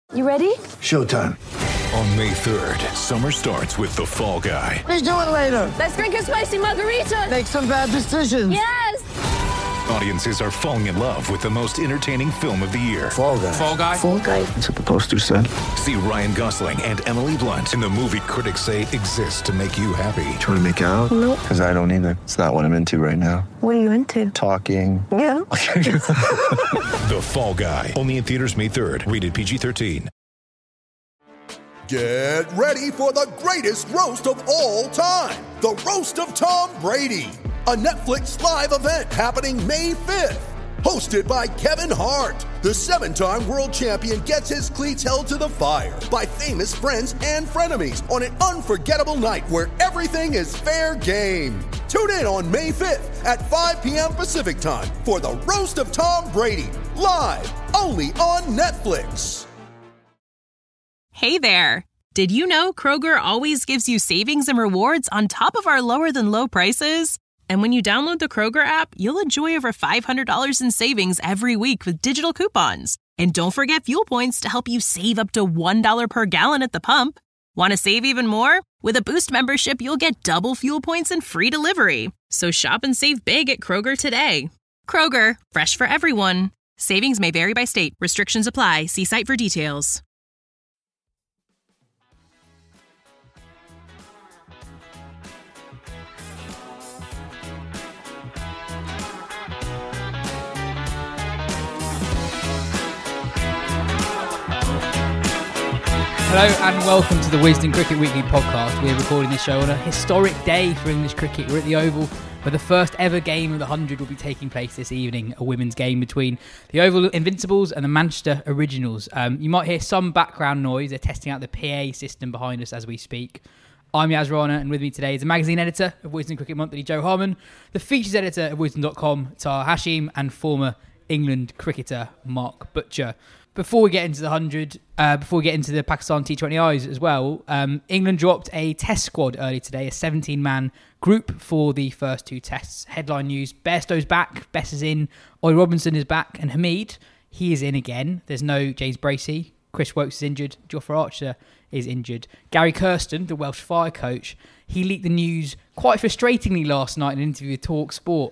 You ready? Showtime. On May 3rd, summer starts with The Fall Guy. Let's do it later. Let's drink a spicy margarita. Make some bad decisions. Yes! Audiences are falling in love with the most entertaining film of the year. Fall Guy. Fall Guy? Fall Guy. That's what the poster said. See Ryan Gosling and Emily Blunt in the movie critics say exists to make you happy. Trying to make it out? Nope. Because I don't either. It's not what I'm into right now. What are you into? Talking. Yeah. The Fall Guy. Only in theaters May 3rd. Rated PG-13. Get ready for the greatest roast of all time. The Roast of Tom Brady. A Netflix live event happening May 5th. Hosted by Kevin Hart. The 7-time world champion gets his cleats held to the fire by famous friends and frenemies on an unforgettable night where everything is fair game. Tune in on May 5th at 5 p.m. Pacific time for the Roast of Tom Brady. Live only on Netflix. Hey there! Did you know Kroger always gives you savings and rewards on top of our lower-than-low prices? And when you download the Kroger app, you'll enjoy over $500 in savings every week with digital coupons. And don't forget Fuel Points to help you save up to $1 per gallon at the pump. Want to save even more? With a Boost membership, you'll get double Fuel Points and free delivery. So shop and save big at Kroger today. Kroger, fresh for everyone. Savings may vary by state. Restrictions apply. See site for details. Hello and welcome to the Wisden Cricket Weekly podcast. We're recording this show on a historic day for English cricket. We're at the Oval where the first ever game of the 100 will be taking place this evening, a women's game between the Oval Invincibles and the Manchester Originals. You might hear some background noise. They're testing out the PA system behind us as we speak. I'm Yaz Rana, and with me today is the magazine editor of Wisden Cricket Monthly, Joe Harmon, the features editor of Wisden.com, Tahar Hashim, and former England cricketer Mark Butcher. Before we get into the 100, before we get into the Pakistan T20Is as well, England dropped a test squad early today, a 17-man group for the first two tests. Headline news, Bairstow's back, Bess is in, Ollie Robinson is back, and Hamid, he is in again. There's no James Bracey, Chris Wokes is injured, Jofra Archer is injured. Gary Kirsten, the Welsh fire coach, he leaked the news quite frustratingly last night in an interview with Talk Sport.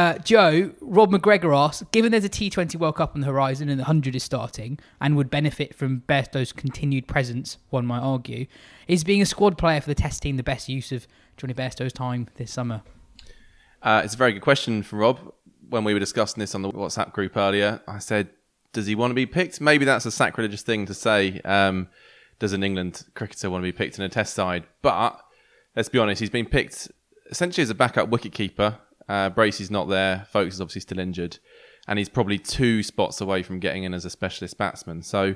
Joe, Rob McGregor asked, given there's a T20 World Cup on the horizon and the 100 is starting and would benefit from Bairstow's continued presence, one might argue, is being a squad player for the test team the best use of Johnny Bairstow's time this summer? It's a very good question from Rob. When we were discussing this on the WhatsApp group earlier, I said, does he want to be picked? Maybe that's a sacrilegious thing to say. Does an England cricketer want to be picked in a test side? But let's be honest, he's been picked essentially as a backup wicketkeeper. Bracey's not there. Folkes is obviously still injured. And he's probably 2 spots away from getting in as a specialist batsman. So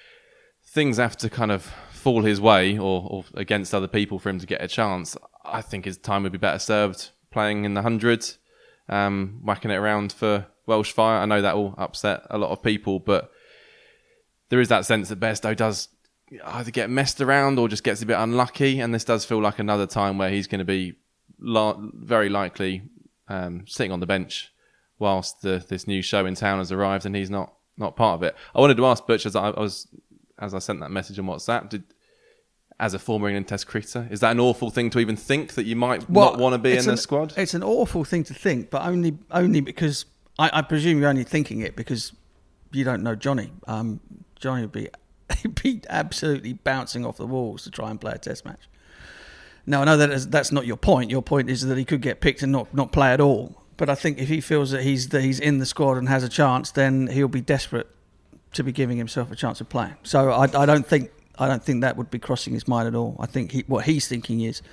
things have to kind of fall his way or against other people for him to get a chance. I think his time would be better served playing in the 100, whacking it around for Welsh fire. I know that will upset a lot of people, but there is that sense that Bairstow does either get messed around or just gets a bit unlucky. And this does feel like another time where he's going to be very likely sitting on the bench whilst this new show in town has arrived and he's not part of it. I wanted to ask Butch, as I sent that message on WhatsApp, as a former England Test cricketer, is that an awful thing to even think that you might not want to be in the squad? It's an awful thing to think, but only because I presume you're only thinking it because you don't know Johnny. Johnny would be absolutely bouncing off the walls to try and play a Test match. Now, I know that's not your point. Your point is that he could get picked and not play at all. But I think if he feels that he's in the squad and has a chance, then he'll be desperate to be giving himself a chance of playing. So I don't think that would be crossing his mind at all. I think what he's thinking is,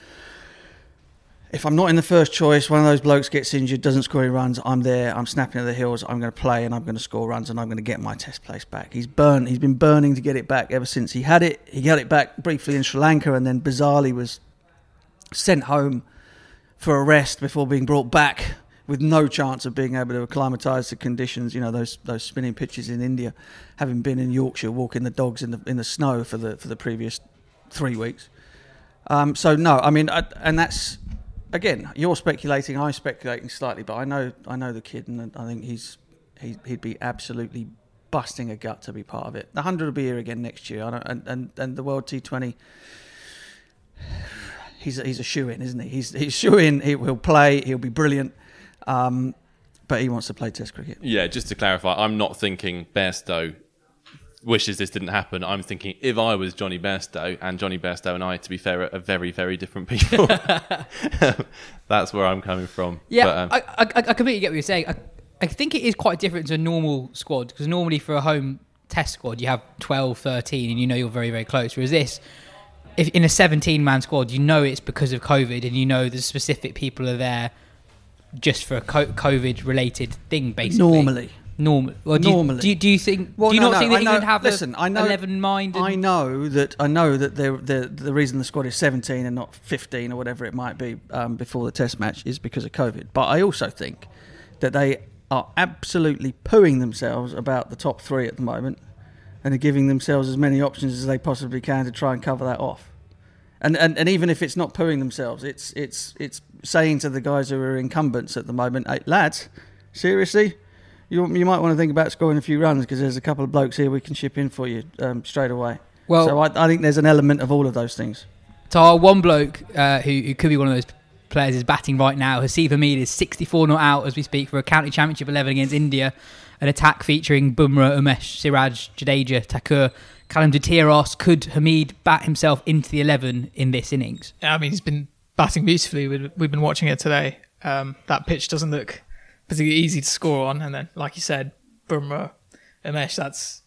if I'm not in the first choice, one of those blokes gets injured, doesn't score any runs, I'm there, I'm snapping at the heels, I'm going to play and I'm going to score runs and I'm going to get my Test place back. He's been burning to get it back ever since he had it. He got it back briefly in Sri Lanka and then bizarrely was sent home for a rest before being brought back with no chance of being able to acclimatise to conditions. You know, those spinning pitches in India, having been in Yorkshire walking the dogs in the snow for the previous 3 weeks. So no, I mean, and that's again, you're speculating, I'm speculating slightly, but I know the kid, and I think he'd be absolutely busting a gut to be part of it. The 100 will be here again next year, and the World T20. He's a shoo-in, isn't he? He's shoo-in. He'll play. He'll be brilliant. But he wants to play Test cricket. Yeah, just to clarify, I'm not thinking Bairstow wishes this didn't happen. I'm thinking if I was Johnny Bairstow, and Johnny Bairstow and I, to be fair, are very, very different people. That's where I'm coming from. Yeah, but, I completely get what you're saying. I think it is quite different to a normal squad, because normally for a home Test squad, you have 12, 13, and you know you're very, very close. Whereas this, if in a 17-man squad, you know it's because of COVID, and you know the specific people are there just for a COVID-related thing, basically. Normally. Well, do you think? Well, do you not think that England have an 11 mind? I know that the reason the squad is 17 and not 15 or whatever it might be before the Test match is because of COVID. But I also think that they are absolutely pooing themselves about the top 3 at the moment, and are giving themselves as many options as they possibly can to try and cover that off. And even if it's not pooing themselves, it's saying to the guys who are incumbents at the moment, hey, lads, seriously, you might want to think about scoring a few runs, because there's a couple of blokes here we can chip in for you straight away. Well, so I think there's an element of all of those things. So one bloke who could be one of those players is batting right now. Haseeb Hameed is 64 not out as we speak for a county championship 11 against India. An attack featuring Bumrah, Umesh, Siraj, Jadeja, Thakur, Callum de Tiros. Could Hameed bat himself into the 11 in this innings? Yeah, I mean, he's been batting beautifully. We've been watching it today. That pitch doesn't look particularly easy to score on. And then, like you said, Bumrah, Umesh, that's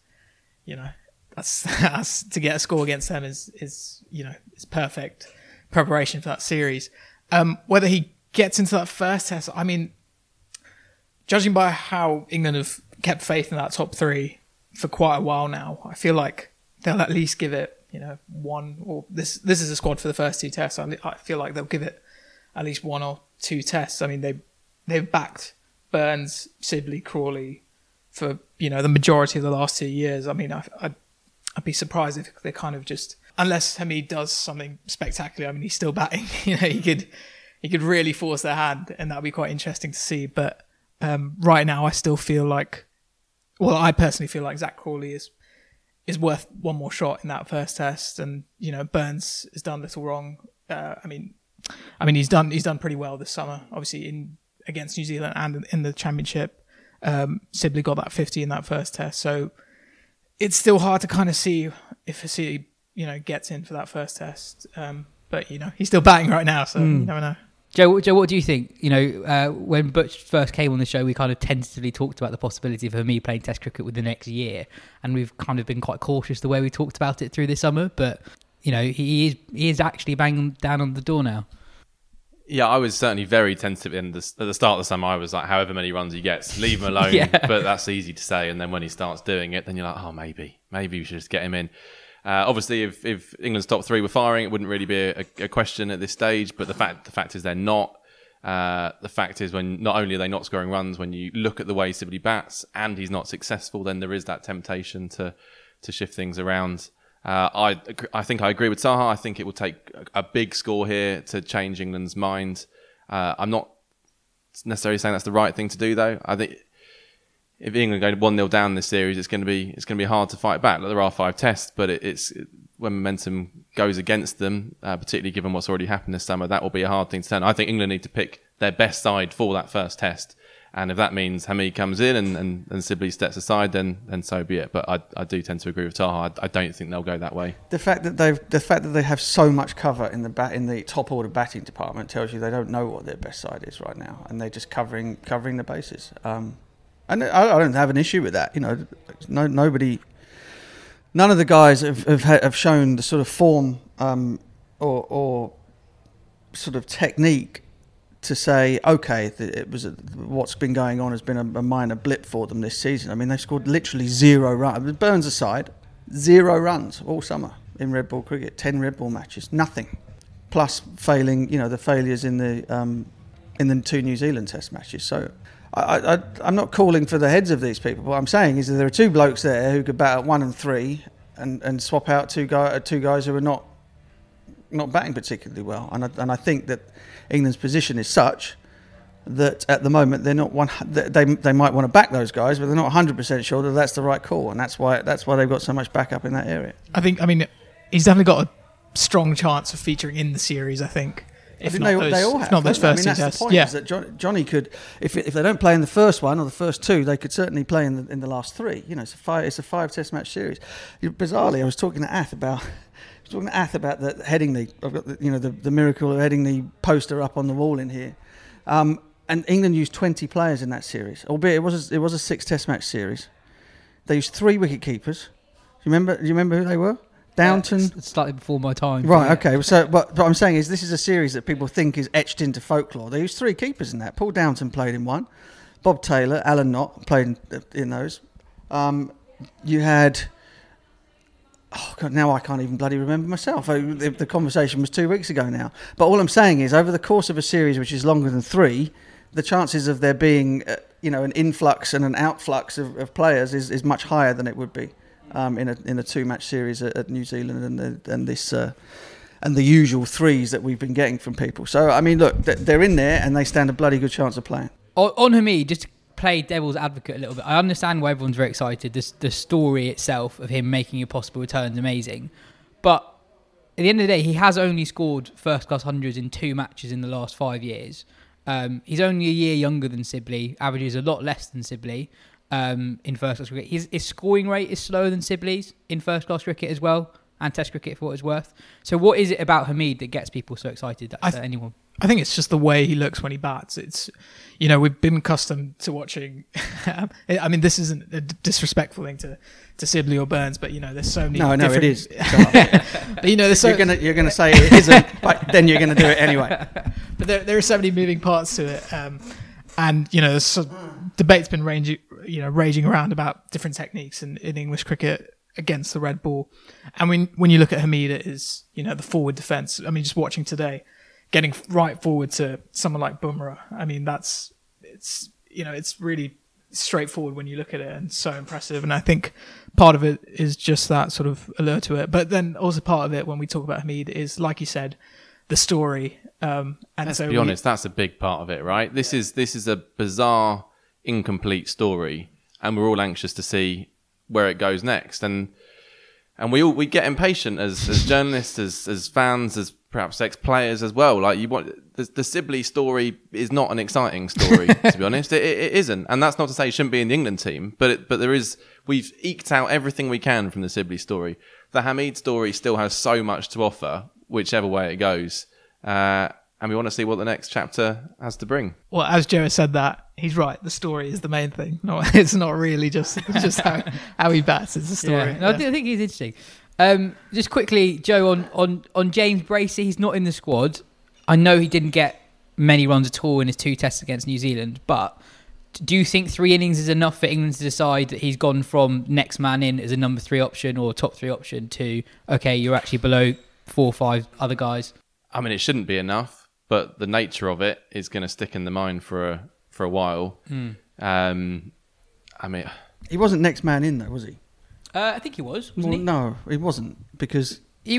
to get a score against them is perfect preparation for that series. Whether he gets into that first Test, I mean, judging by how England have kept faith in that top 3 for quite a while now, I feel like they'll at least give it, one, or this is a squad for the first 2 tests. I feel like they'll give it at least 1 or 2 tests. I mean, they've backed Burns, Sibley, Crawley for, the majority of the last 2 years. I mean, I'd be surprised if they kind of just, unless Hameed does something spectacular. I mean, he's still batting. He could really force their hand, and that'd be quite interesting to see. But right now, I still feel like, I personally feel like Zach Crawley is worth one more shot in that first Test, and Burns has done little wrong. I mean he's done pretty well this summer, obviously against New Zealand and in the Championship. Sibley got that 50 in that first Test, so it's still hard to kind of see if Haseeb gets in for that first Test. But he's still batting right now, so you never know. Joe, what do you think? When Butch first came on the show, we kind of tentatively talked about the possibility of me playing Test cricket with the next year, and we've kind of been quite cautious the way we talked about it through this summer. But he is actually banging down on the door now. Yeah, I was certainly very tentative at the start of the summer. I was like, however many runs he gets, leave him alone. Yeah. But that's easy to say. And then when he starts doing it, then you're like, oh, maybe we should just get him in. Obviously, if England's top 3 were firing, it wouldn't really be a question at this stage. But the fact is they're not. The fact is, when not only are they not scoring runs, when you look at the way Sibley bats and he's not successful, then there is that temptation to shift things around. I think I agree with Taha. I think it will take a big score here to change England's mind. I'm not necessarily saying that's the right thing to do, though. I think if England go 1-0 down this series, it's going to be hard to fight back. There are 5 tests, but it's when momentum goes against them, particularly given what's already happened this summer, that will be a hard thing to turn. I think England need to pick their best side for that first Test. And if that means Hameed comes in and Sibley steps aside, then so be it. But I do tend to agree with Taha. I don't think they'll go that way. The fact that they have so much cover in the top order batting department tells you they don't know what their best side is right now, and they're just covering the bases. And I don't have an issue with that. None of the guys have shown the sort of form or sort of technique to say, okay, what's been going on has been a minor blip for them this season. I mean, they've scored literally 0 runs. Burns aside, 0 runs all summer in red ball cricket. 10 red ball matches, nothing. Plus failing, the failures in the 2 New Zealand Test matches. So I'm not calling for the heads of these people. What I'm saying is that there are 2 blokes there who could bat at 1 and 3 and swap out two guys who are not batting particularly well. And I think that England's position is such that at the moment they're not they might want to back those guys, but they're not 100% sure that that's the right call, and that's why they've got so much backup in that area. I mean, he's definitely got a strong chance of featuring in the series, I think. If not those first two tests. Yeah. Is that Johnny could, if they don't play in the first one or the first two, they could certainly play in the last three. You know, it's a five test match series. Bizarrely, I was talking to Ath about the Headingley. I've got the miracle of Headingley poster up on the wall in here, and England used 20 players in that series, albeit it was a 6 test match series. They used 3 wicket keepers. Do you remember who they were? Downton. Slightly before my time. Right, okay. So, but I'm saying is this is a series that people think is etched into folklore. They used 3 keepers in that. Paul Downton played in one. Bob Taylor, Alan Knott played in those. You had... Oh, God, now I can't even bloody remember myself. The conversation was 2 weeks ago now. But all I'm saying is over the course of a series which is longer than 3, the chances of there being an influx and an outflux of players is much higher than it would be. In a 2-match series at New Zealand and the usual 3s that we've been getting from people. So I mean, look, they're in there and they stand a bloody good chance of playing. On Hamid, just to play devil's advocate a little bit, I understand why everyone's very excited. The story itself of him making a possible return is amazing, but at the end of the day, he has only scored first-class hundreds in 2 matches in the last 5 years. He's only a year younger than Sibley, averages a lot less than Sibley. In first-class cricket. His scoring rate is slower than Sibley's in first-class cricket as well, and Test cricket for what it's worth. So what is it about Hamid that gets people so excited? Anyone? I think it's just the way he looks when he bats. It's, we've been accustomed to watching... I mean, this isn't a disrespectful thing to Sibley or Burns, but, there's so many No, different... it is. But, there's so... You're going to say it isn't, but then you're going to do it anyway. But there are so many moving parts to it. And, there's debate's been raging around about different techniques in English cricket against the red ball. And when you look at Hamid, it is, the forward defence. I mean, just watching today, getting right forward to someone like Bumrah. I mean, it's really straightforward when you look at it and so impressive. And I think part of it is just that sort of allure to it. But then also part of it when we talk about Hamid is, like you said, the story. And let's be honest, that's a big part of it, right? This is a bizarre, incomplete story, and we're all anxious to see where it goes next. And we get impatient as journalists, as fans, as perhaps ex-players as well. Like the Sibley story is not an exciting story, to be honest. It isn't, and that's not to say it shouldn't be in the England team, but there is. We've eked out everything we can from the Sibley story. The Hamid story still has so much to offer, whichever way it goes. And we want to see what the next chapter has to bring. Well, as Joe has said that, he's right. The story is the main thing. No, it's not really just how he bats. It's the story. Yeah. No, I think he's interesting. Just quickly, Joe, on James Bracey, he's not in the squad. I know he didn't get many runs at all in his 2 tests against New Zealand, but do you think 3 innings is enough for England to decide that he's gone from next man in as a number 3 option or top 3 option to, okay, you're actually below 4 or 5 other guys? I mean, it shouldn't be enough. But the nature of it is going to stick in the mind for a while. I mean, he wasn't next man in though, was he? I think he was. Wasn't he? No, he wasn't because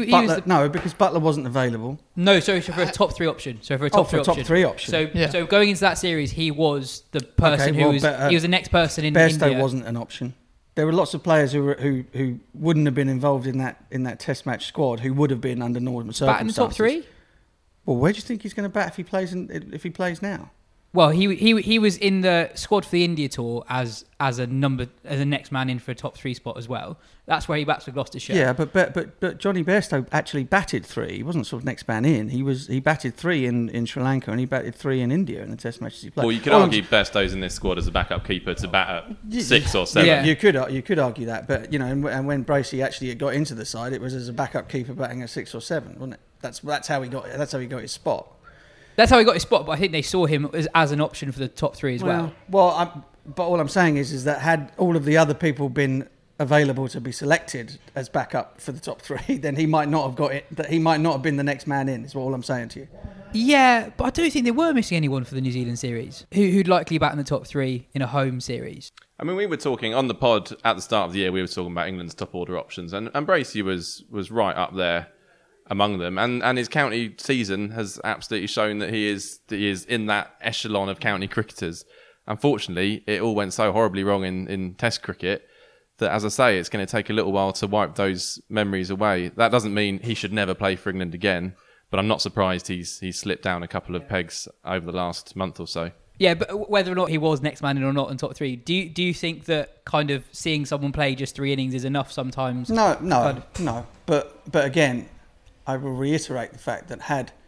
because Butler wasn't available. No, so for a top 3 option. So for a top 3 option. So going into that series, he was the person he was the next person in Bairstow India. Wasn't an option. There were lots of players who wouldn't have been involved in that Test match squad who would have been under normal circumstances. Bat in the top 3. Well, where do you think he's going to bat if he plays now? Well, he was in the squad for the India tour as a next man in for a top 3 spot as well. That's where he bats for Gloucestershire. Yeah, but Johnny Bairstow actually batted 3. He wasn't sort of next man in. He batted 3 in Sri Lanka and he batted 3 in India in the Test matches he played. Well, you could argue Bairstow's in this squad as a backup keeper to bat at 6 or 7. Yeah, you could argue that, but and when Bracey actually got into the side, it was as a backup keeper batting at 6 or 7, wasn't it? That's how he got his spot. That's how he got his spot, but I think they saw him as an option for the top 3 as well. But all I'm saying is that had all of the other people been available to be selected as backup for the top 3, then he might not have got it. That he might not have been the next man in. Is all I'm saying to you. Yeah, but I don't think they were missing anyone for the New Zealand series who'd likely bat in the top 3 in a home series. I mean, we were talking on the pod at the start of the year. We were talking about England's top order options, and Bracey was right up there among them, and his county season has absolutely shown that he is in that echelon of county cricketers. Unfortunately, it all went so horribly wrong in Test cricket that, as I say, it's going to take a little while to wipe those memories away. That doesn't mean he should never play for England again, but I'm not surprised he's slipped down a couple of pegs over the last month or so. Yeah, but whether or not he was next man in or not in top three, do you think that kind of seeing someone play just 3 innings is enough sometimes? No. But again, I will reiterate the fact that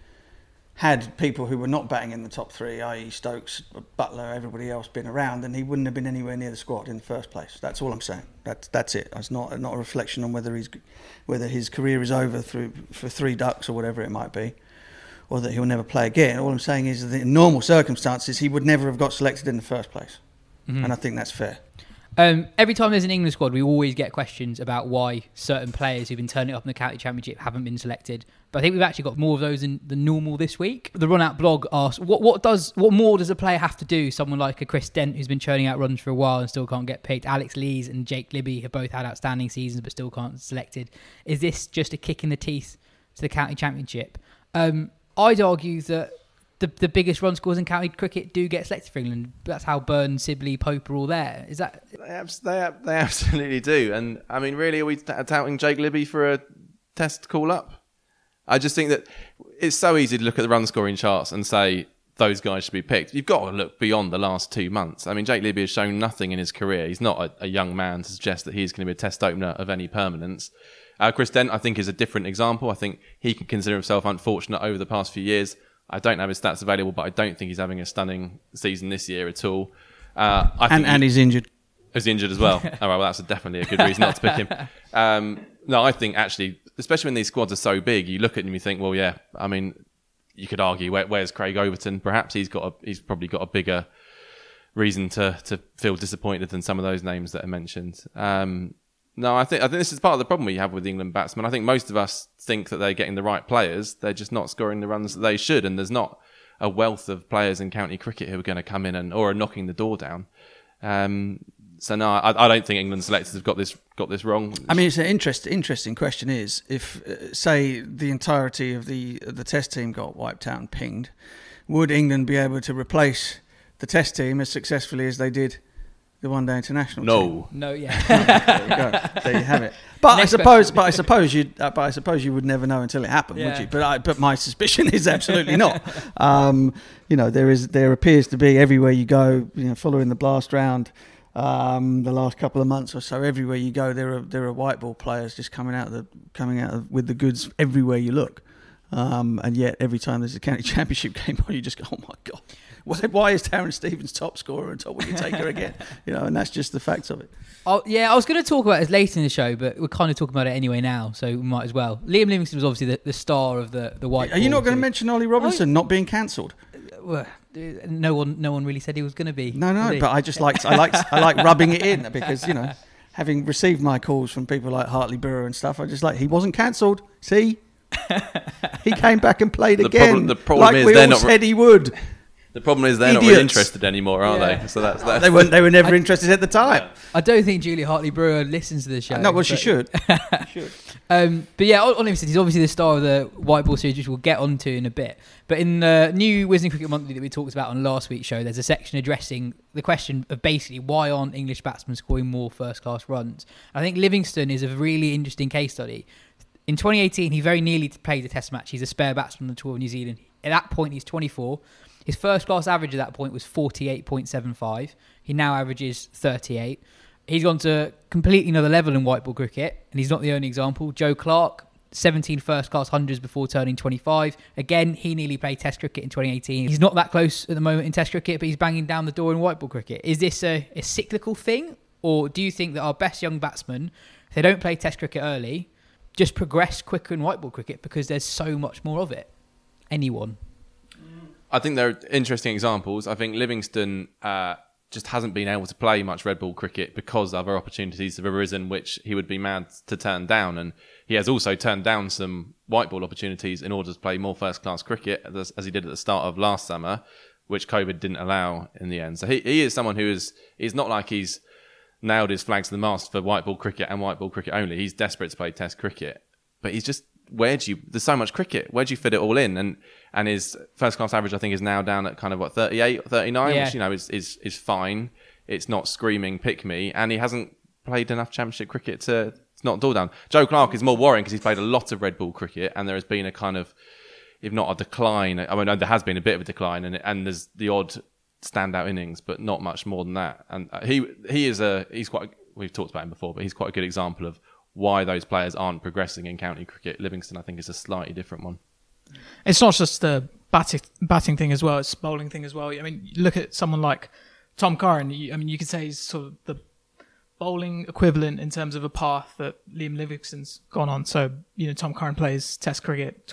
had people who were not batting in the top 3, i.e. Stokes, Butler, everybody else, been around, then he wouldn't have been anywhere near the squad in the first place. That's all I'm saying. That's it. It's not a reflection on whether his career is over for 3 ducks or whatever it might be, or that he'll never play again. All I'm saying is that in normal circumstances, he would never have got selected in the first place. Mm-hmm. And I think that's fair. Every time there's an England squad, we always get questions about why certain players who've been turning up in the county championship haven't been selected. But I think we've actually got more of those than normal this week. The Run Out blog asks, what more does a player have to do? Someone like a Chris Dent, who's been churning out runs for a while and still can't get picked. Alex Lees and Jake Libby have both had outstanding seasons but still can't get selected. Is this just a kick in the teeth to the county championship? I'd argue that the biggest run scorers in county cricket do get selected for England. That's how Byrne, Sibley, Pope are all there. Is that? They absolutely do. And I mean, really, are we touting Jake Libby for a Test call-up? I just think that it's so easy to look at the run scoring charts and say those guys should be picked. You've got to look beyond the last 2 months. I mean, Jake Libby has shown nothing in his career. He's not a young man to suggest that he's going to be a Test opener of any permanence. Chris Dent, I think, is a different example. I think he can consider himself unfortunate over the past few years. I don't have his stats available, but I don't think he's having a stunning season this year at all. And he's injured. He's injured as well. All right, well, that's definitely a good reason not to pick him. No, I think actually, especially when these squads are so big, you look at them and you think, well, yeah, I mean, you could argue, where's Craig Overton? Perhaps he's probably got a bigger reason to feel disappointed than some of those names that are mentioned. No, I think this is part of the problem we have with England batsmen. I think most of us think that they're getting the right players. They're just not scoring the runs that they should. And there's not a wealth of players in county cricket who are going to come in or are knocking the door down. So no, I don't think England selectors have got this wrong. I mean, it's an interesting question. Is if say the entirety of the Test team got wiped out and pinged, would England be able to replace the Test team as successfully as they did the one-day international team? No, yeah. There you go. There you have it. But I suppose you would never know until it happened, would you? But my suspicion is absolutely not. There appears to be everywhere you go. Following the blast round, the last couple of months or so, everywhere you go, there are white ball players just coming out with the goods everywhere you look. And yet, every time there's a county championship game on, you just go, oh my God. Why is Darren Stevens top scorer and top wicket taker again? And that's just the facts of it. Oh, yeah, I was going to talk about this later in the show, but we're kind of talking about it anyway now, so we might as well. Liam Livingstone was obviously the star of the white ball. Are you not going to mention Ollie Robinson not being cancelled? Well, no one really said he was going to be. No, but I like rubbing it in because having received my calls from people like Hartley Brewer and stuff, I just he wasn't cancelled. See, he came back and played again. The problem is we all said he would. The problem is they're not really interested anymore, are they? So that's they were never interested at the time. I don't think Julia Hartley Brewer listens to the show. No, well, she should. But yeah, on Livingstone, he's obviously the star of the white ball series, which we'll get onto in a bit. But in the new Wisden Cricket Monthly that we talked about on last week's show, there's a section addressing the question of basically why aren't English batsmen scoring more first-class runs. I think Livingstone is a really interesting case study. In 2018, he very nearly played a Test match. He's a spare batsman on the tour of New Zealand. At that point, he's 24. His first-class average at that point was 48.75. He now averages 38. He's gone to completely another level in white ball cricket, and he's not the only example. Joe Clark, 17 first-class hundreds before turning 25. Again, he nearly played Test cricket in 2018. He's not that close at the moment in Test cricket, but he's banging down the door in white ball cricket. Is this a cyclical thing, or do you think that our best young batsmen, if they don't play Test cricket early, just progress quicker in white ball cricket because there's so much more of it? Anyone? I think they're interesting examples. I think Livingstone just hasn't been able to play much red ball cricket because other opportunities have arisen which he would be mad to turn down. And he has also turned down some white ball opportunities in order to play more first-class cricket, as he did at the start of last summer, which COVID didn't allow in the end. So he is someone who he's not like he's nailed his flags to the mast for white ball cricket and white ball cricket only. He's desperate to play Test cricket. But he's just there's so much cricket. Where do you fit it all in? And his first class average, I think, is now down at kind of 38 or 39, which, is fine. It's not screaming pick me. And he hasn't played enough championship cricket to not dull down. Joe Clarke is more worrying because he's played a lot of red ball cricket, and there has been a kind of, if not a decline, I mean, there has been a bit of a decline, and there's the odd standout innings, but not much more than that. And he's quite, we've talked about him before, but he's quite a good example of why those players aren't progressing in county cricket. Livingston, I think, is a slightly different one. It's not just the batting thing as well, it's bowling thing as well. I mean, you look at someone like Tom Curran, you could say he's sort of the bowling equivalent in terms of a path that Liam Livingstone's gone on. So, Tom Curran plays Test cricket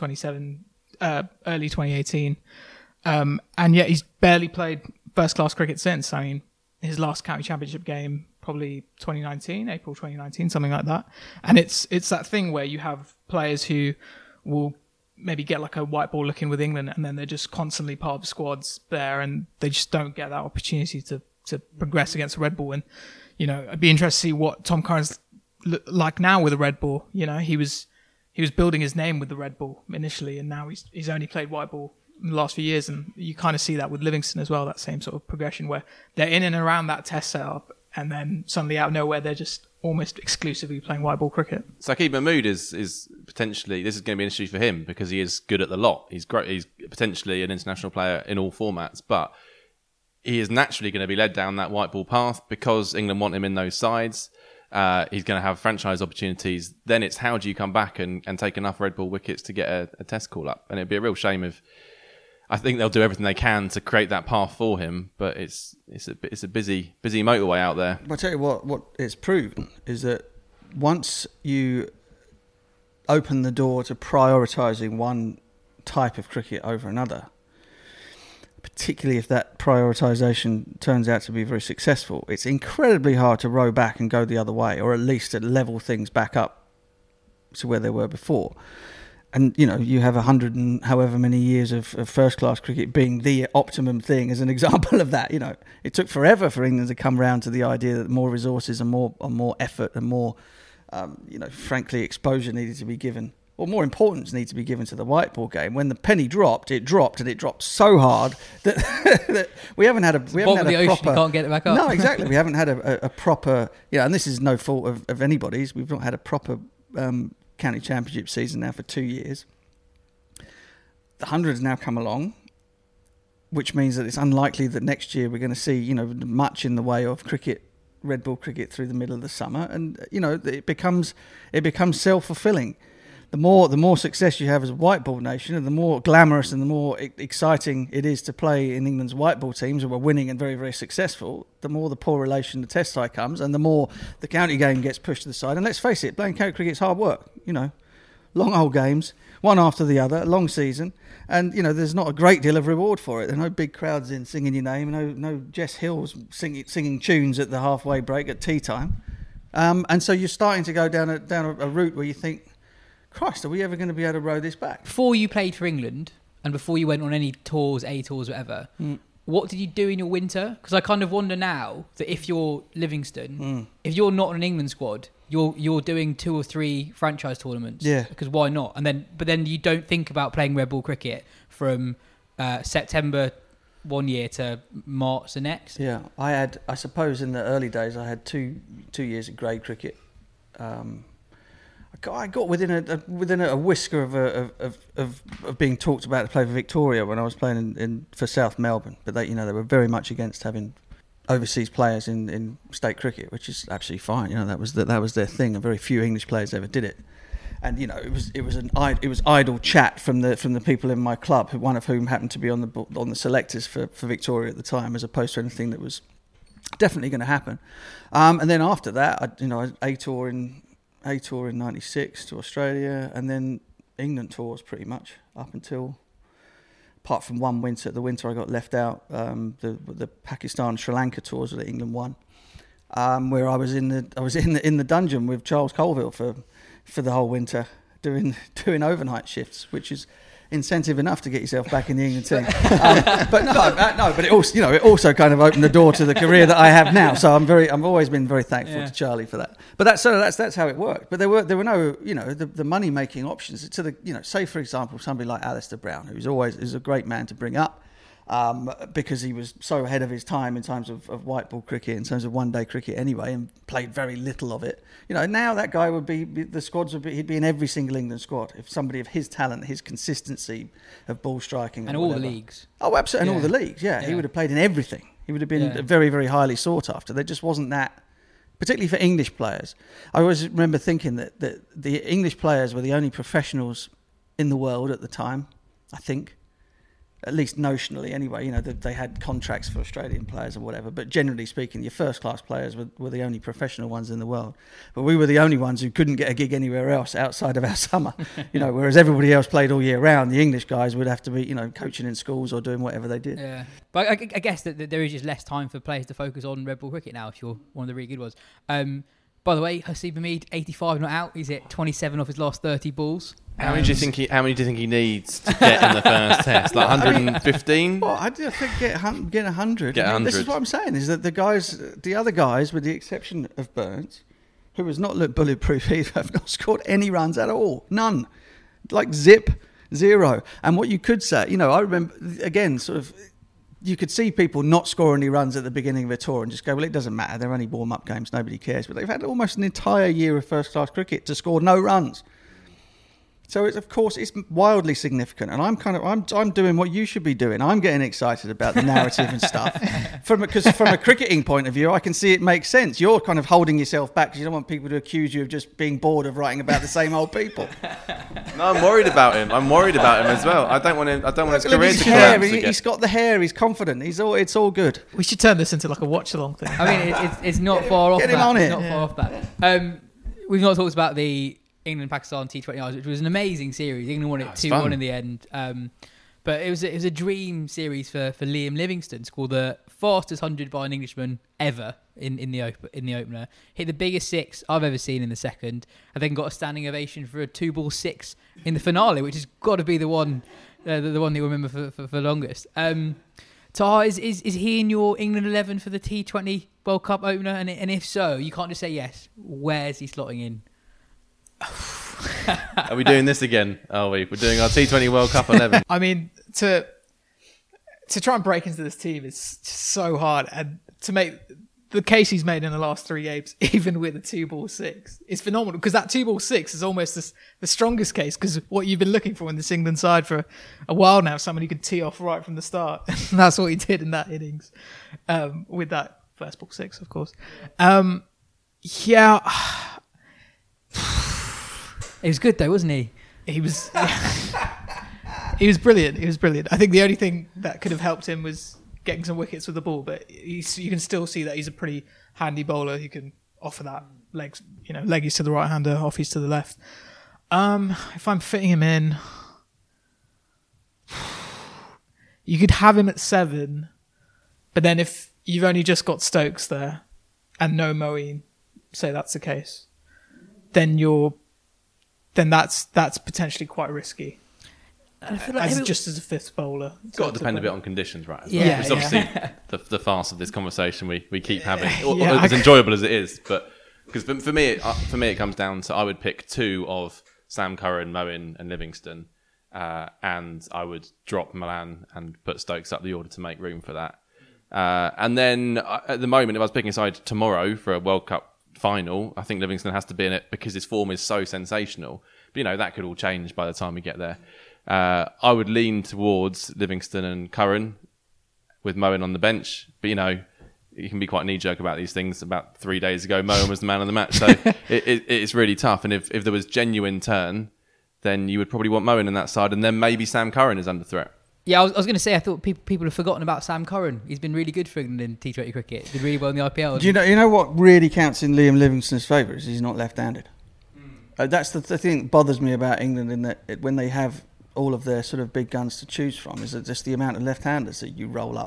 early 2018. And yet he's barely played first-class cricket since. I mean, his last county championship game, probably April 2019, something like that. And it's that thing where you have players who will maybe get like a white ball look in with England, and then they're just constantly part of the squads there, and they just don't get that opportunity to progress against a red ball. And, I'd be interested to see what Tom Curran's like now with a red ball. He was building his name with the red ball initially, and now he's only played white ball in the last few years, and you kind of see that with Livingston as well, that same sort of progression where they're in and around that Test setup, and then suddenly out of nowhere they're just almost exclusively playing white ball cricket. Saqib Mahmood is potentially, this is going to be an issue for him because he is good at the lot. He's great. He's potentially an international player in all formats, but he is naturally going to be led down that white ball path because England want him in those sides. He's going to have franchise opportunities. Then it's how do you come back and take enough red ball wickets to get a Test call up? And it'd be a real shame if, I think they'll do everything they can to create that path for him, but it's a busy motorway out there. I'll tell you what it's proven is that once you open the door to prioritising one type of cricket over another, particularly if that prioritisation turns out to be very successful, it's incredibly hard to row back and go the other way, or at least to level things back up to where they were before. And, you have 100 and however many years of first-class cricket being the optimum thing as an example of that. It took forever for England to come around to the idea that more resources and more effort and more, frankly, exposure needed to be given, or more importance needed to be given to the white ball game. When the penny dropped, and it dropped so hard that, that we haven't had a proper... You can't get it back up. No, exactly. We haven't had a proper... and this is no fault of anybody's. We've not had a proper... county championship season now for 2 years. The 100's now come along, which means that it's unlikely that next year we're going to see, much in the way of cricket, red ball cricket through the middle of the summer, and it becomes self-fulfilling. The more success you have as a white ball nation, and the more glamorous and the more exciting it is to play in England's white ball teams who are winning and very, very successful, the more the poor relation the Test side comes, and the more the county game gets pushed to the side. And let's face it, playing county cricket's hard work. Long old games, one after the other, a long season, and there's not a great deal of reward for it. There are no big crowds in singing your name, no Jess Hills singing tunes at the halfway break at tea time, and so you're starting to go down a route where you think, Christ, are we ever going to be able to row this back? Before you played for England and before you went on any tours, whatever, what did you do in your winter? Because I kind of wonder now that if you're Livingston, if you're not on an England squad, you're doing 2 or 3 franchise tournaments. Yeah. Because why not? But then you don't think about playing red ball cricket from September one year to March the next. Yeah, I suppose in the early days I had two years of grade cricket. I got within a whisker of being talked about to play for Victoria when I was playing for South Melbourne, but they were very much against having overseas players in state cricket, which is absolutely fine. That was their thing, and very few English players ever did it. And it was idle chat from the people in my club, one of whom happened to be on the selectors for Victoria at the time, as opposed to anything that was definitely going to happen. And then after that, I tour in '96 to Australia, and then England tours pretty much up until, apart from one winter, the winter I got left out, the Pakistan Sri Lanka tours that England won, where I was in the dungeon with Charles Colville for the whole winter doing overnight shifts, which is incentive enough to get yourself back in the England team. But it also kind of opened the door to the career that I have now. So I've always been very thankful to Charlie for that. But that's how it worked. But there were no, the money making options to the, say for example, somebody like Alistair Brown, who's a great man to bring up. Because he was so ahead of his time in terms of white ball cricket, in terms of one-day cricket anyway, and played very little of it. Now that guy would be, he'd be in every single England squad if somebody of his talent, his consistency of ball striking. And all the leagues. Oh, absolutely, and all the leagues, yeah. He would have played in everything. He would have been very, very highly sought after. There just wasn't that, particularly for English players. I always remember thinking that the English players were the only professionals in the world at the time, I think. At least notionally anyway, they had contracts for Australian players or whatever, but generally speaking, your first-class players were the only professional ones in the world. But we were the only ones who couldn't get a gig anywhere else outside of our summer, whereas everybody else played all year round. The English guys would have to be, coaching in schools or doing whatever they did. Yeah, but I guess that there is just less time for players to focus on red ball cricket now if you're one of the really good ones. By the way, Haseeb Hameed, 85 not out. He's at 27 off his last 30 balls. How many do you think he needs to get in the first test? Like 115? Well, I think get 100. Get 100. This is what I'm saying, is that the other guys, with the exception of Burns, who has not looked bulletproof either, have not scored any runs at all. None. Like zip, zero. And what you could say, I remember, again, sort of, you could see people not score any runs at the beginning of a tour and just go, well, it doesn't matter. They're only warm-up games. Nobody cares. But they've had almost an entire year of first-class cricket to score no runs. So it's wildly significant, and I'm doing what you should be doing. I'm getting excited about the narrative and stuff. Because from a cricketing point of view, I can see it makes sense. You're kind of holding yourself back because you don't want people to accuse you of just being bored of writing about the same old people. No, I'm worried about him. As well. I don't want his career to collapse again. He's got the hair. He's confident. It's all good. We should turn this into like a watch-along thing. I mean, it's not far off. Get him on it. It's not far off that. We've not talked about the England-Pakistan T20Is, which was an amazing series. England won it 2-1 in the end. But it was a dream series for Liam Livingstone. Scored the fastest 100 by an Englishman ever in the opener. Hit the biggest six I've ever seen in the second, and then got a standing ovation for a 2-ball six in the finale, which has got to be the one that you remember for longest. Taha, is he in your England 11 for the T20 World Cup opener? And if so, you can't just say yes. Where's he slotting in? Are we doing this again? Are we? We're doing our T20 World Cup 11. I mean, to try and break into this team is just so hard, and to make the case he's made in the last three games, even with a 2-ball six, is phenomenal. Because that 2-ball six is almost the strongest case. Because what you've been looking for in this England side for a while now, someone who could tee off right from the start, and that's what he did in that innings, with that first ball six, of course. He was good though, wasn't he? He was brilliant. He was brilliant. I think the only thing that could have helped him was getting some wickets with the ball, but you can still see that he's a pretty handy bowler who can offer that leggies to the right hander, offies to the left. If I'm fitting him in, you could have him at 7, but then if you've only just got Stokes there and no Moeen, say that's the case, then that's potentially quite risky. I feel like just as a fifth bowler. It's got to depend a bit on conditions, right? Yeah. It's obviously the farce of this conversation we keep having. As enjoyable as it is, but because for me it comes down to I would pick 2 of Sam Curran, Moeen and Livingstone, and I would drop Malan and put Stokes up the order to make room for that. And then at the moment, if I was picking a side tomorrow for a World Cup final, I think Livingstone has to be in it because his form is so sensational. But that could all change by the time we get there. I would lean towards Livingstone and Curran with Moeen on the bench. But you can be quite knee-jerk about these things. About 3 days ago, Moeen was the man of the match, so it's really tough. And if there was genuine turn, then you would probably want Moeen on that side, and then maybe Sam Curran is under threat. Yeah, I was going to say, I thought people have forgotten about Sam Curran. He's been really good for England in T20 cricket. Did really well in the IPL. Do you know what really counts in Liam Livingstone's favour is he's not left-handed. That's the thing that bothers me about England, in that when they have all of their sort of big guns to choose from, is that just the amount of left-handers that you roll up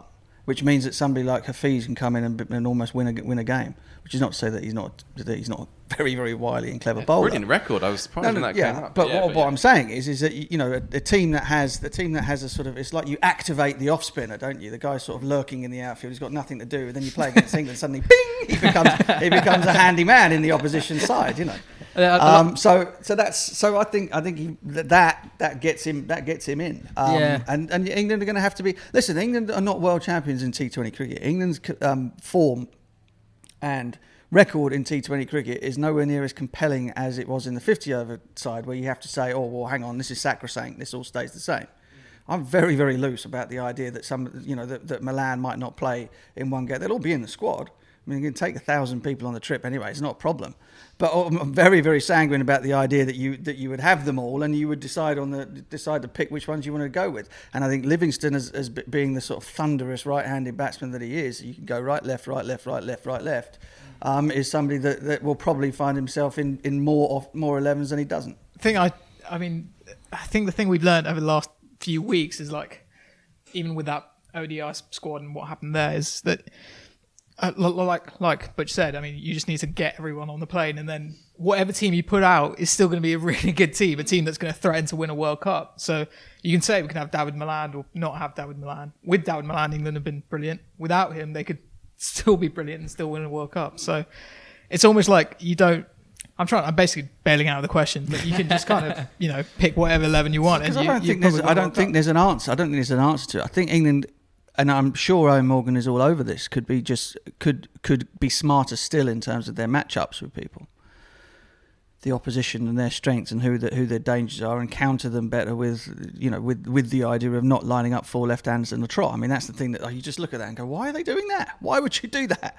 which means that somebody like Hafiz can come in and almost win a game. Which is not to say that he's not a very, very wily and clever bowler. Brilliant record. I was surprised when that came up. But what I'm saying is that a team that has a sort of, it's like you activate the off spinner, don't you? The guy sort of lurking in the outfield, he's got nothing to do, and then you play against England, suddenly, bing, he becomes a handy man in the opposition side, you know. So I think that gets him in. And England are going to have to be. Listen, England are not world champions in T20 cricket. England's form and record in T20 cricket is nowhere near as compelling as it was in the 50-over side, where you have to say, oh well, hang on, this is sacrosanct. This all stays the same. I'm very, very loose about the idea that that Milan might not play in one game. They'll all be in the squad. I mean, you can take 1,000 people on the trip anyway. It's not a problem. But I'm very, very sanguine about the idea that you would have them all, and you would decide to pick which ones you want to go with. And I think Livingston, as being the sort of thunderous right-handed batsman that he is, you can go right, left, right, left, right, left, right, left. Is somebody that will probably find himself in more 11s than he doesn't. I think the thing we've learned over the last few weeks is, like, even with that ODI squad and what happened there, is that. Like Butch said, I mean, you just need to get everyone on the plane, and then whatever team you put out is still going to be a really good team, a team that's going to threaten to win a World Cup. So you can say we can have David Milan or not have David Milan. With David Milan, England have been brilliant. Without him, they could still be brilliant and still win a World Cup. So it's almost like you don't. I'm basically bailing out of the question, but you can just kind of, pick whatever 11 you want. Because I don't think there's an answer. I don't think there's an answer to it. I think England. And I'm sure Owen Morgan is all over this. Could be smarter still in terms of their matchups with people, the opposition and their strengths and who their dangers are, and counter them better with the idea of not lining up 4 left-handers in the trot. I mean, that's the thing that you just look at that and go, why are they doing that? Why would you do that?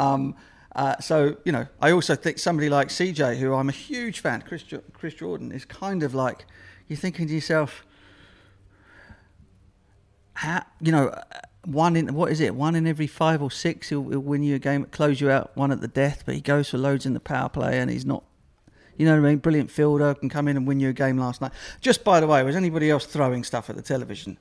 I also think somebody like CJ, who I'm a huge fan, Chris Jordan, is kind of like, you're thinking to yourself, one in every 5 or 6 he'll win you a game, close you out one at the death, but he goes for loads in the power play, and he's not, you know what I mean, brilliant fielder, can come in and win you a game last night. Just by the way, was anybody else throwing stuff at the television?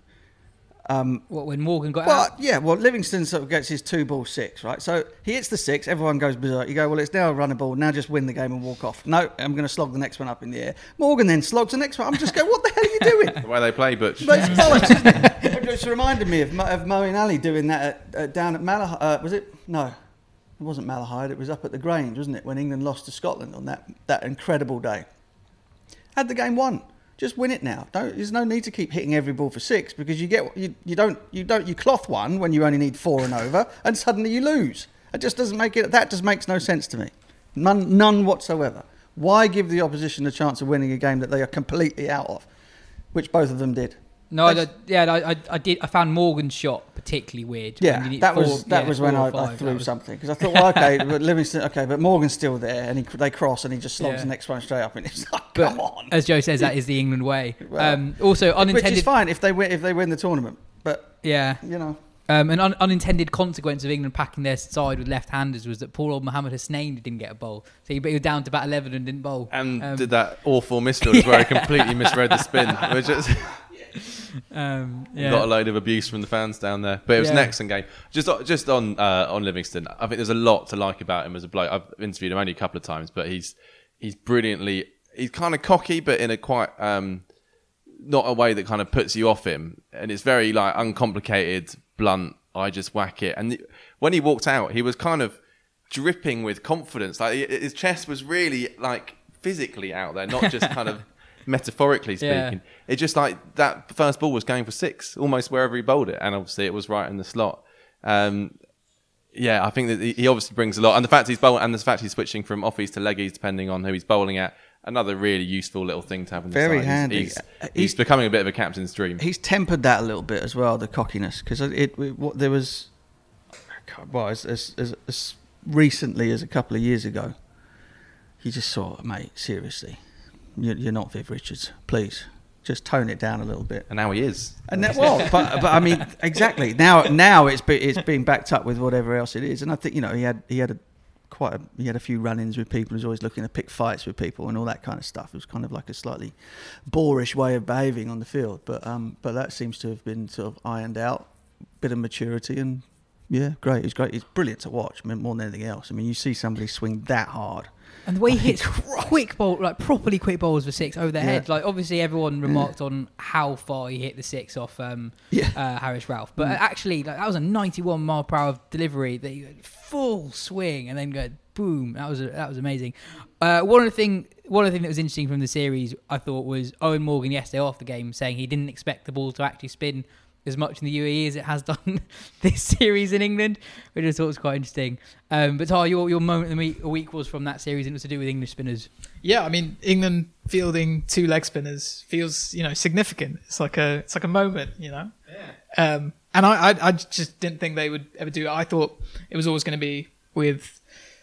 When Morgan got out? Yeah, Livingston sort of gets his 2-ball 6, right? So he hits the 6, everyone goes berserk. You go, well, it's now a running ball, now just win the game and walk off. No, I'm going to slog the next one up in the air. Morgan then slogs the next one. I'm just going, what the hell are you doing? The way they play, Butch. But it's bollocks, isn't it? It just reminded me of Moeen Ali doing that down at Malahide. Was it? No, it wasn't Malahide. It was up at the Grange, wasn't it? When England lost to Scotland on that incredible day. Had the game won. Just win it now. There's no need to keep hitting every ball for 6, because you cloth one when you only need 4 and over, and suddenly you lose. It just doesn't make it. That just makes no sense to me. None whatsoever. Why give the opposition a chance of winning a game that they are completely out of, which both of them did? No, I did. I found Morgan's shot particularly weird. Yeah, that was when I threw something, because I thought, well, okay, but Livingston, but Morgan's still there, and they cross, and he just slogs the next one straight up, and it's like, come on. As Joe says, that is the England way. Well, also, unintended, which is fine if they win the tournament, but an unintended consequence of England packing their side with left-handers was that poor old Mohamed Hosseini didn't get a bowl. So he was down to about 11 and didn't bowl. And did that awful misfield where he completely misread the spin, which is... Got a load of abuse from the fans down there, but it was an excellent game. Just on Livingston, I think there's a lot to like about him as a bloke. I've interviewed him only a couple of times, but he's brilliantly. He's kind of cocky, but in a quite not a way that kind of puts you off him, and it's very like uncomplicated, blunt. I just whack it. And when he walked out, he was kind of dripping with confidence. Like his chest was really like physically out there, not just kind of. Metaphorically speaking, it just like that first ball was going for 6 almost wherever he bowled it, and obviously it was right in the slot. I think that he obviously brings a lot, and the fact he's switching from offies to leggies depending on who he's bowling at, another really useful little thing to have in the very side. Handy. He's becoming a bit of a captain's dream. He's tempered that a little bit as well, the cockiness, because there was as recently as a couple of years ago, you just saw, mate, seriously. You're not Viv Richards. Please, just tone it down a little bit. And now he is. And that, but I mean, exactly. Now it's being backed up with whatever else it is. And I think he had a few run-ins with people. He was always looking to pick fights with people and all that kind of stuff. It was kind of like a slightly boorish way of behaving on the field. But that seems to have been sort of ironed out. Bit of maturity, and Yeah, great. It's great. It's brilliant to watch. I mean, more than anything else. I mean, you see somebody swing that hard. And the way he hits quick ball, like properly quick balls for six over their head. Like obviously everyone remarked on how far he hit the six off Harris Ralph, but actually like, that was a 91 mile per hour delivery that he went full swing and then go boom. That was amazing. One of the thing that was interesting from the series I thought was Owen Morgan yesterday after the game saying he didn't expect the ball to actually spin as much in the UAE as it has done this series in England, which I thought was quite interesting. But Tar, your moment of the week was from that series and it was to do with English spinners. Yeah, I mean, England fielding 2 leg spinners feels, significant. It's like a moment, Yeah. And I just didn't think they would ever do it. I thought it was always going to be with,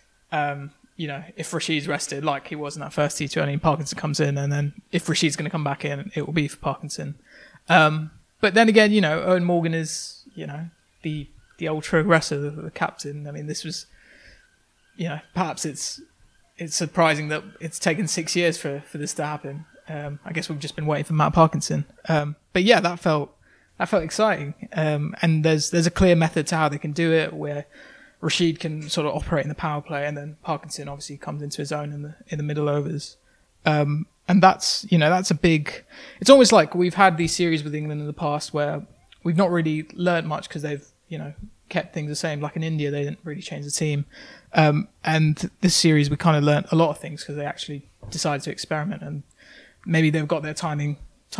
if Rashid's rested, like he was in that first T20, Parkinson comes in, and then if Rashid's going to come back in, it will be for Parkinson. But then again, Owen Morgan is, the ultra aggressor, the captain. I mean, this was, perhaps it's surprising that it's taken 6 years for this to happen. I guess we've just been waiting for Matt Parkinson. But yeah, that felt exciting. And there's a clear method to how they can do it, where Rashid can sort of operate in the power play, and then Parkinson obviously comes into his own in the middle overs. And that's a big. It's almost like we've had these series with England in the past where we've not really learnt much because they've kept things the same. Like in India, they didn't really change the team, and this series we kind of learnt a lot of things because they actually decided to experiment, and maybe they've got their timing.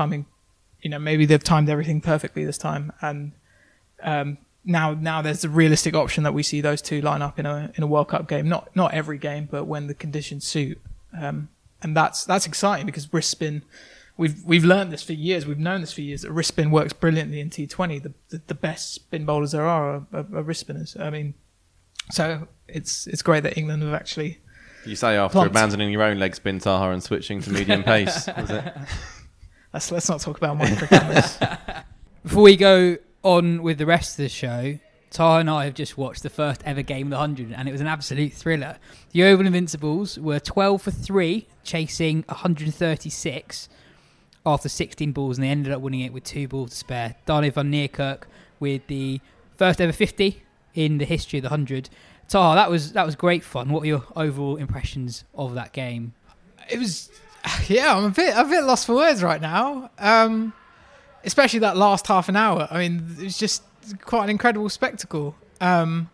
Maybe they've timed everything perfectly this time, and now there's the realistic option that we see those two line up in a World Cup game. Not every game, but when the conditions suit. And that's exciting because wrist spin, we've learned this for years. We've known this for years that wrist spin works brilliantly in T20. The best spin bowlers there are wrist spinners. I mean, so it's great that England have actually. You say after abandoning your own leg spin, Taha, and switching to medium pace, was it? Let's not talk about my cricket on this. Before we go on with the rest of the show, Taha and I have just watched the first ever game of the 100 and it was an absolute thriller. The Oval Invincibles were 12 for 3, chasing 136 after 16 balls, and they ended up winning it with 2 balls to spare. Darnay van Niekerk with the first ever 50 in the history of the 100. Taha, that was great fun. What were your overall impressions of that game? It was, I'm a bit lost for words right now. Especially that last half an hour. I mean, it was just quite an incredible spectacle. The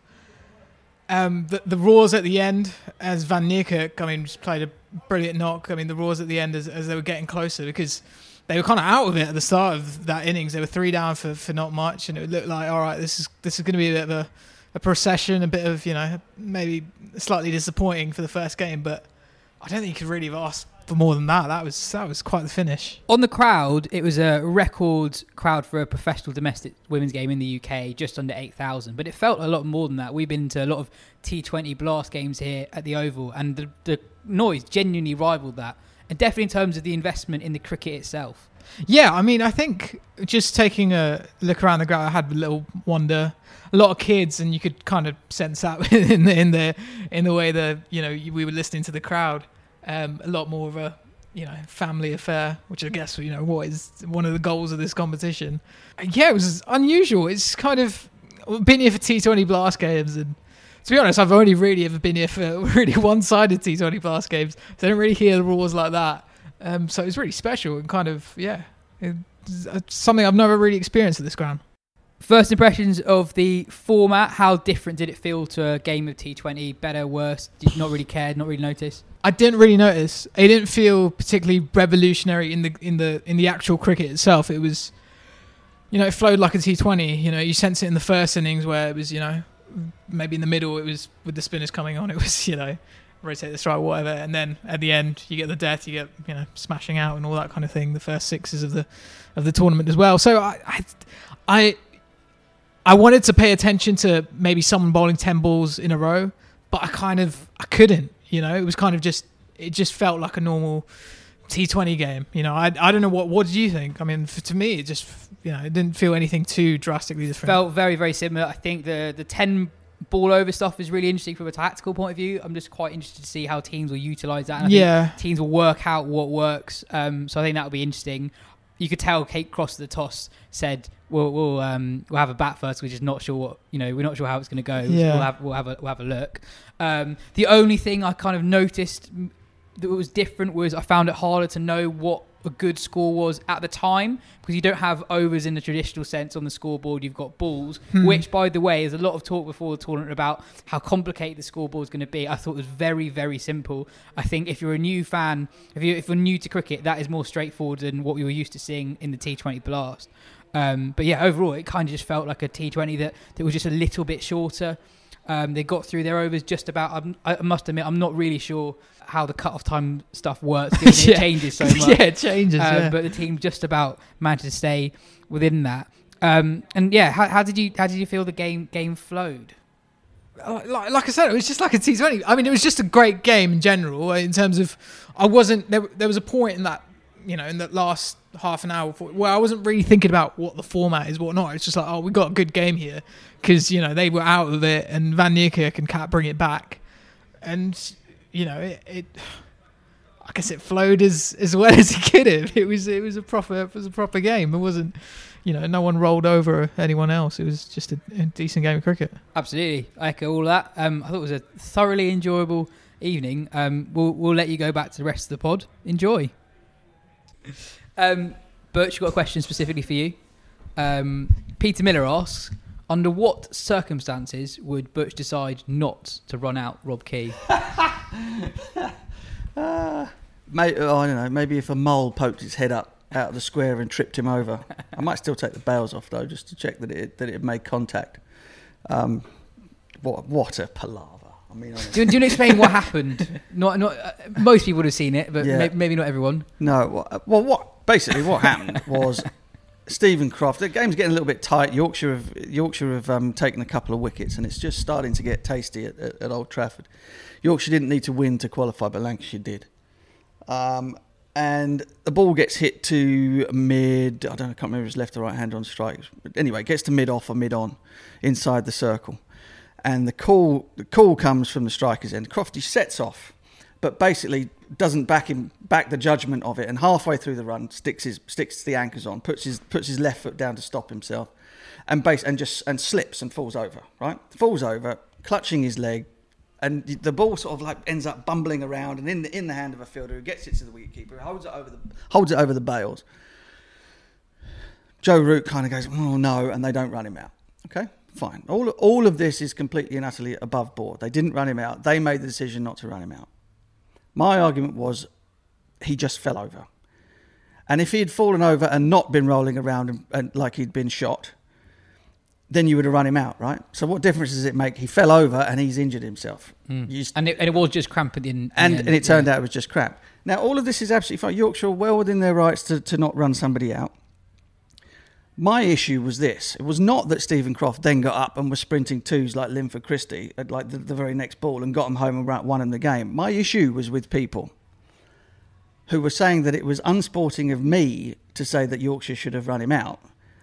roars at the end as Van Niekerk, just played a brilliant knock. I mean, the roars at the end as they were getting closer, because they were kind of out of it at the start of that innings. They were 3 down for not much, and it looked like, all right, this is going to be a bit of a procession, a bit of, maybe slightly disappointing for the first game, but I don't think you could really have asked for more than that. That was quite the finish. On the crowd, it was a record crowd for a professional domestic women's game in the UK, just under 8,000. But it felt a lot more than that. We've been to a lot of T20 blast games here at the Oval, and the noise genuinely rivaled that. And definitely in terms of the investment in the cricket itself. Yeah, I think just taking a look around the ground, I had a little wonder. A lot of kids, and you could kind of sense that in the way we were listening to the crowd. A lot more of a family affair, which I guess what is one of the goals of this competition. Yeah, it was unusual. It's kind of been here for T20 blast games, and to be honest, I've only really ever been here for really one-sided T20 blast games, so I don't really hear the roars like that. So it was really special and kind of it's something I've never really experienced at this ground. First impressions of the format. How different did it feel to a game of T20? Better, worse? Did you not really care? Not really notice? I didn't really notice. It didn't feel particularly revolutionary in the actual cricket itself. It was, it flowed like a T20. You sense it in the first innings where it was, maybe in the middle it was with the spinners coming on. It was, rotate the strike, whatever, and then at the end you get the death, you get smashing out and all that kind of thing. The first 6s of the tournament as well. So I wanted to pay attention to maybe someone bowling 10 balls in a row, but I couldn't. It was kind of it just felt like a normal T20 game. I don't know what did you think? I mean, to me, it just it didn't feel anything too drastically different. Felt very, very similar. I think the 10 ball over stuff is really interesting from a tactical point of view. I'm just quite interested to see how teams will utilise that. And I think teams will work out what works. So I think that will be interesting. you could tell Kate Cross at the toss said, "We'll have a bat first. We're just not sure what we're not sure how it's going to go. Yeah. We'll have a look." The only thing I kind of noticed that was different was I found it harder to know what a good score was at the time, because you don't have overs in the traditional sense on the scoreboard. You've got balls, which, by the way, there's a lot of talk before the tournament about how complicated the scoreboard is going to be. I thought it was very, very simple. I think if you're a new fan, if you're new to cricket, that is more straightforward than what we were used to seeing in the T20 Blast. But yeah, overall, it kind of just felt like a T20 that was just a little bit shorter. They got through their overs just about. I must admit, I'm not really sure how the cut-off time stuff works, given it changes so much. Yeah, it changes. But the team just about managed to stay within that. And yeah, how did you feel the game flowed? Like I said, it was just like a T20. I mean, it was just a great game in general. In terms of, I wasn't there was a point in that in that last half an hour where I wasn't really thinking about what the format is, what not. It's just like, oh, we got a good game here, because they were out of it, and Van Niekerk and Cat bring it back, and it I guess it flowed as well as it could have. It was a proper game. It wasn't no one rolled over anyone else. It was just a decent game of cricket. Absolutely, I echo all that. I thought it was a thoroughly enjoyable evening. We'll let you go back to the rest of the pod. Enjoy. Birch, got a question specifically for you. Peter Miller asks, under what circumstances would Butch decide not to run out Rob Key? I don't know. Maybe if a mole poked its head up out of the square and tripped him over. I might still take the bails off though, just to check that it had made contact. What a palaver! I mean, do you want to explain what happened? Not most people would have seen it, but maybe not everyone. No. What happened was Stephen Croft. The game's getting a little bit tight. Yorkshire have taken a couple of wickets, and it's just starting to get tasty at Old Trafford. Yorkshire didn't need to win to qualify, but Lancashire did. And the ball gets hit to mid. I can't remember if it's left or right hand on strike. Anyway, it gets to mid off or mid on inside the circle. And the call comes from the striker's end. Crofty sets off, but basically doesn't back the judgment of it. And halfway through the run, sticks the anchors on, puts his left foot down to stop himself, and slips and falls over. Right, falls over, clutching his leg, and the ball sort of like ends up bumbling around and in the hand of a fielder who gets it to the wicketkeeper, holds it over the bails. Joe Root kind of goes, oh no, and they don't run him out. Okay. Fine. All of this is completely and utterly above board. They didn't run him out. They made the decision not to run him out. My argument was he just fell over. And if he had fallen over and not been rolling around and like he'd been shot, then you would have run him out, right? So what difference does it make? He fell over and he's injured himself. And it was just cramp at the end. And it turned out it was just cramp. Now, all of this is absolutely fine. Yorkshire are well within their rights to not run somebody out. My issue was this. It was not that Stephen Croft then got up and was sprinting twos like Linford Christie at like the very next ball and got them home and won them the game. My issue was with people who were saying that it was unsporting of me to say that Yorkshire should have run him out,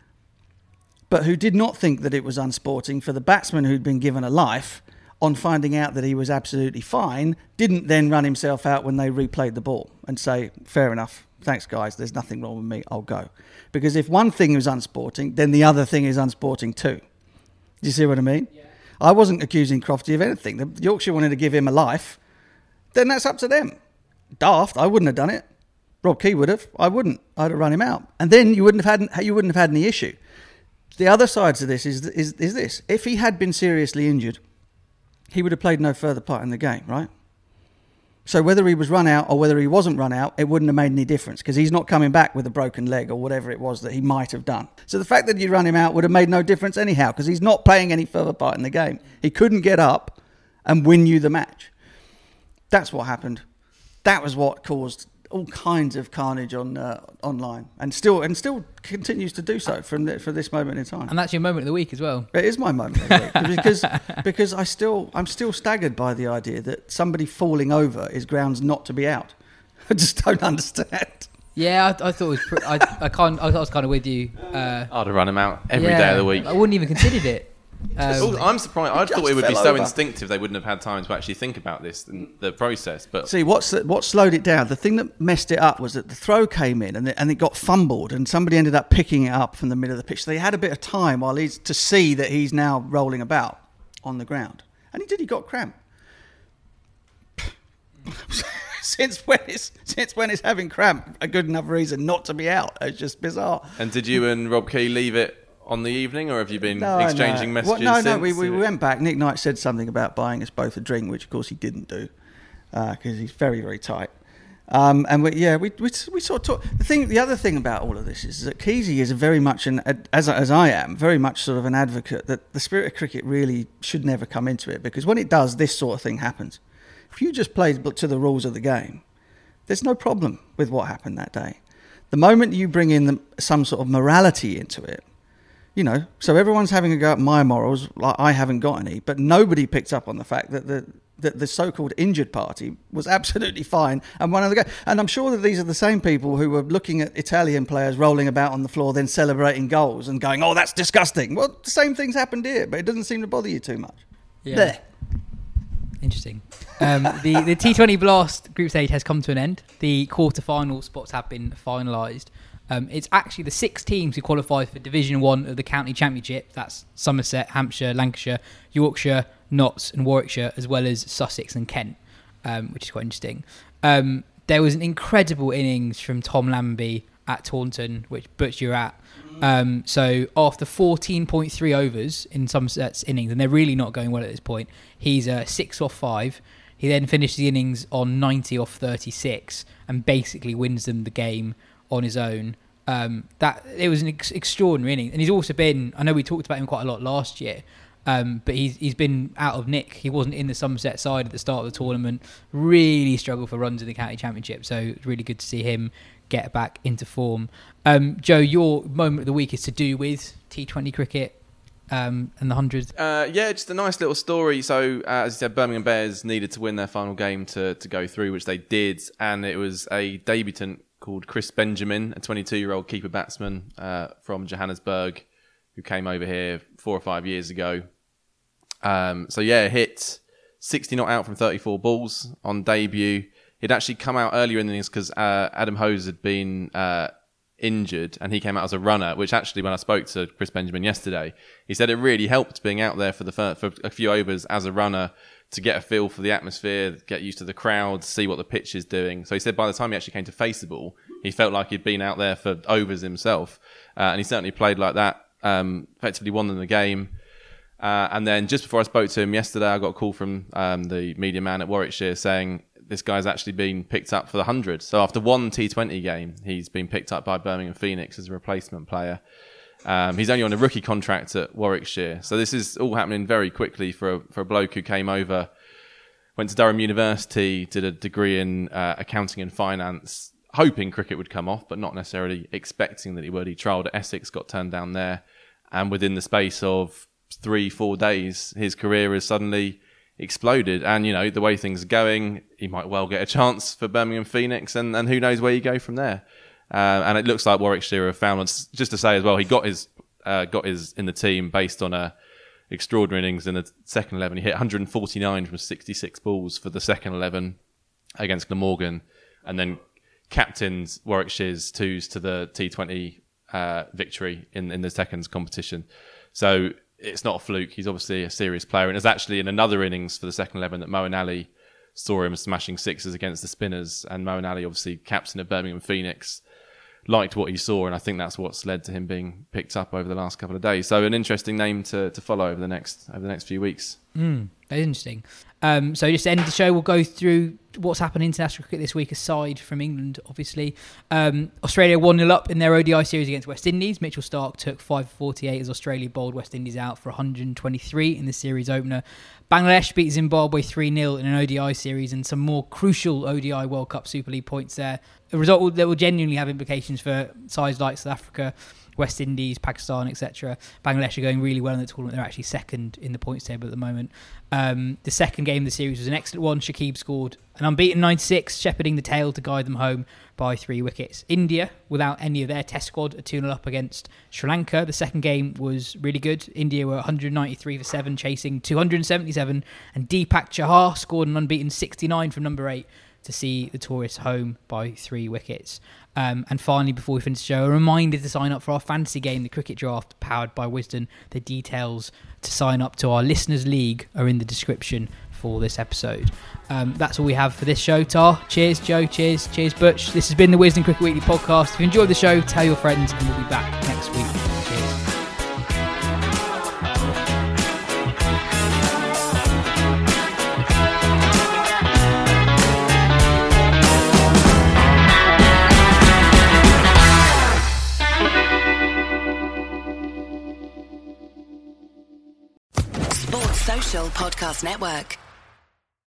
but who did not think that it was unsporting for the batsman who'd been given a life on finding out that he was absolutely fine, didn't then run himself out when they replayed the ball and say, fair enough, thanks guys, there's nothing wrong with me, I'll go. Because if one thing was unsporting, then the other thing is unsporting too. Do you see what I mean? Yeah. I wasn't accusing Crofty of anything. The Yorkshire wanted to give him a life, then that's up to them. Daft, I wouldn't have done it. Rob Key would have. I wouldn't. I'd have run him out. And then you wouldn't have had any issue. The other side to this is this. If he had been seriously injured, he would have played no further part in the game, right? So whether he was run out or whether he wasn't run out, it wouldn't have made any difference because he's not coming back with a broken leg or whatever it was that he might have done. So the fact that you run him out would have made no difference anyhow because he's not playing any further part in the game. He couldn't get up and win you the match. That's what happened. That was what caused all kinds of carnage online, and still continues to do so for this moment in time. And that's your moment of the week as well. It is my moment of the week because I'm still staggered by the idea that somebody falling over is grounds not to be out. I just don't understand. Yeah, I thought it was. I was kind of with you. I'd have run him out every day of the week. I wouldn't even considered it. I'm surprised. I thought it would be fell so over. instinctive they wouldn't have had time to actually think about this in the process. But See, what slowed it down, the thing that messed it up was that the throw came in and it got fumbled and somebody ended up picking it up from the middle of the pitch. So they had a bit of time to see that he's now rolling about on the ground. And he got cramp. Since when is having cramp a good enough reason not to be out? It's just bizarre. And did you and Rob Key leave it on the evening, or have you been exchanging messages No, since? we went back. Nick Knight said something about buying us both a drink, which of course he didn't do because he's very, very tight. And we sort of talk. The other thing about all of this is that Kesey is very much as I am, very much sort of an advocate that the spirit of cricket really should never come into it, because when it does, this sort of thing happens. If you just play to the rules of the game, there's no problem with what happened that day. The moment you bring in some sort of morality into it, so everyone's having a go at my morals, like I haven't got any, but nobody picked up on the fact that the so-called injured party was absolutely fine and won the game. And I'm sure that these are the same people who were looking at Italian players rolling about on the floor, then celebrating goals and going, "Oh, that's disgusting." Well, the same things happened here, but it doesn't seem to bother you too much. Yeah. There. Interesting. The T20 Blast group stage has come to an end. The quarter-final spots have been finalised. It's actually the 6 teams who qualified for Division 1 of the County Championship. That's Somerset, Hampshire, Lancashire, Yorkshire, Notts and Warwickshire, as well as Sussex and Kent, which is quite interesting. There was an incredible innings from Tom Lambie at Taunton, which Butch you're at. So after 14.3 overs in Somerset's innings, and they're really not going well at this point, he's 6 off 5. He then finished the innings on 90 off 36 and basically wins them the game on his own. That it was an extraordinary inning, and he's also been. I know we talked about him quite a lot last year, but he's been out of nick. He wasn't in the Somerset side at the start of the tournament. Really struggled for runs in the county championship. So it's really good to see him get back into form. Joe, your moment of the week is to do with T20 cricket and the 100. Yeah, just a nice little story. So, as you said, Birmingham Bears needed to win their final game to go through, which they did, and it was a debutant called Chris Benjamin, a 22-year-old keeper batsman from Johannesburg, who came over here 4 or 5 years ago. Hit 60 not out from 34 balls on debut. He'd actually come out earlier in the innings because Adam Hose had been injured, and he came out as a runner, which actually, when I spoke to Chris Benjamin yesterday, he said it really helped being out there for a few overs as a runner to get a feel for the atmosphere, get used to the crowd, see what the pitch is doing. So he said by the time he actually came to face the ball, he felt like he'd been out there for overs himself. And he certainly played like that, effectively won them the game. And then just before I spoke to him yesterday, I got a call from the media man at Warwickshire saying this guy's actually been picked up for the 100. So after one T20 game, he's been picked up by Birmingham Phoenix as a replacement player. He's only on a rookie contract at Warwickshire. So this is all happening very quickly for a bloke who came over, went to Durham University, did a degree in accounting and finance, hoping cricket would come off, but not necessarily expecting that he would. He trialled at Essex, got turned down there. And within the space of 3-4 days, his career has suddenly exploded. And, the way things are going, he might well get a chance for Birmingham Phoenix, and who knows where you go from there. And it looks like Warwickshire have found, just to say as well, he got his in the team based on extraordinary innings in the second 11. He hit 149 from 66 balls for the second 11 against Glamorgan, and then captained Warwickshire's twos to the T20 victory in the seconds competition. So it's not a fluke. He's obviously a serious player, and it's actually in another innings for the second 11 that Moeen Ali saw him smashing sixes against the spinners, and Moeen Ali, obviously captain of Birmingham Phoenix, liked what he saw, and I think that's what's led to him being picked up over the last couple of days. So an interesting name to follow over the next few weeks. Very interesting. So just to end the show, we'll go through what's happened in international cricket this week, aside from England, obviously. Australia 1-0 up in their ODI series against West Indies. Mitchell Starc took 5/48 as Australia bowled West Indies out for 123 in the series opener. Bangladesh beat Zimbabwe 3-0 in an ODI series, and some more crucial ODI World Cup Super League points there. A result that will genuinely have implications for sides like South Africa, West Indies, Pakistan, etc. Bangladesh are going really well in the tournament. They're actually second in the points table at the moment. The second game of the series was an excellent one. Shakib scored an unbeaten 96, shepherding the tail to guide them home. by 3 wickets. India, without any of their test squad, are 2-0 up against Sri Lanka. The second game was really good. India were 193 for 7, chasing 277, and Deepak Chahar scored an unbeaten 69 from number 8 to see the tourists home by 3 wickets. And finally, before we finish the show, a reminder to sign up for our fantasy game, the Cricket Draft, powered by Wisden. The details to sign up to our Listeners League are in the description for this episode. That's all we have for this show. Tar, cheers. Joe, cheers. Cheers, Butch. This has been the Wisden Cricket Weekly podcast. If you enjoyed the show, tell your friends, and we'll be back next week. Cheers. Sports Social Podcast Network.